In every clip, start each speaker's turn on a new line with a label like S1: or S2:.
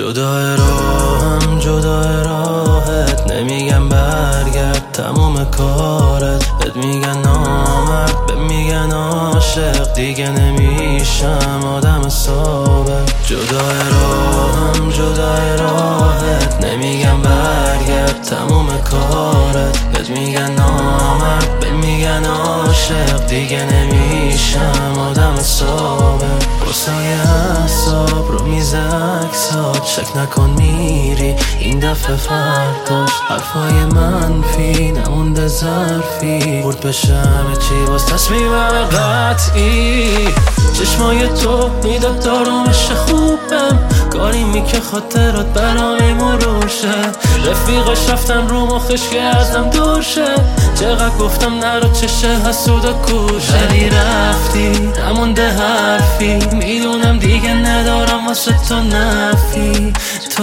S1: جدای راهم جدای راهت، نمیگن برگرد تموم کارت، بهت میگن نامرد بهت میگن عاشق، دیگه نمیشم آدم ثابت. جدای راهم جدای راهت، نمیگن برگرد تموم کارت، بهت میگن نامرد بهت میگن عاشق، دیگه نمیشم آدم ثابت. قصای حساب رو میز اکسات، شک نکن میری این دفعه فرداش، حرفای منفی نمونده ظرفی، برد بشه همه چی باز تصمیمم قطعی. چشمای تو میداد دارامش خوبم، کاری که خاطرات برای مرور شه، رفیقاش رفتن رو مخش که ازم دور شه، چقدر گفتم نرو چشه حسود و کوشه، ولی رفتی نمونده حرفی، میدونم دیگه ندارم واسه تو نفی، تو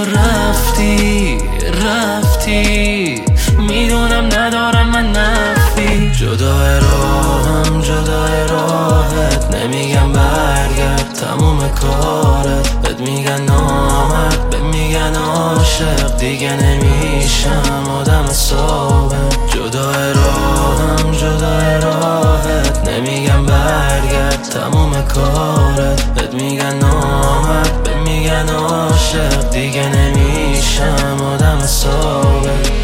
S1: رفتی میدونم ندارم من نفی. جدای راهم جدای راهت، نمیگن برگرد تموم کارت، بهت میگن نامرد بهت میگن عاشق، دیگه نمیشم آدم ثابت. جدای راهم جدای راهت، نمیگن برگرد تموم کارت، بهت میگن نامرد بهت میگن عاشق، دیگه نمیشم آدم ثابت.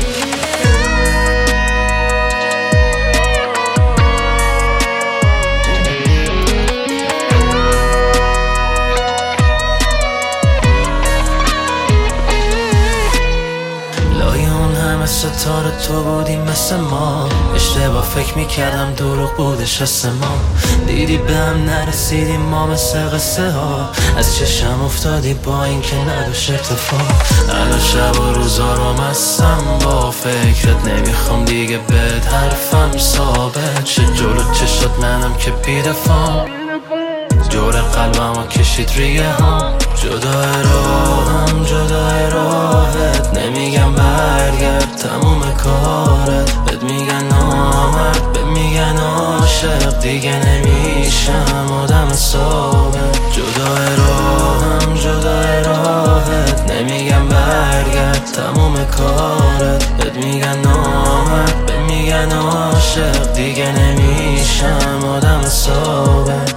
S1: ستاره تو بودی مثل ما، اشتباه فکر میکردم دروغ بودش حس ما، دیدی به هم نرسیدیم ما مثل قصه ها، از چشم افتادی با این که نداشت اتفاق. الان شب و روزا رو مستم با فکرت، نمیخوام دیگه بهت حرفم ثابت شه، جلو چشات منم که بیدفام، جور قلبم کشید ریگه ها. جدای راهم جدای راهت، نمیگن برگرد تموم کارت، بهت میگن نامرد بهت میگن عاشق، دیگه نمیشم آدم ثابت. جدای راهم جدای راهت، نمیگن برگرد تموم کارت، بهت میگن نامرد بهت میگن عاشق، دیگه نمیشم آدم ثابت.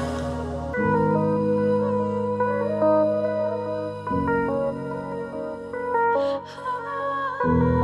S2: Oh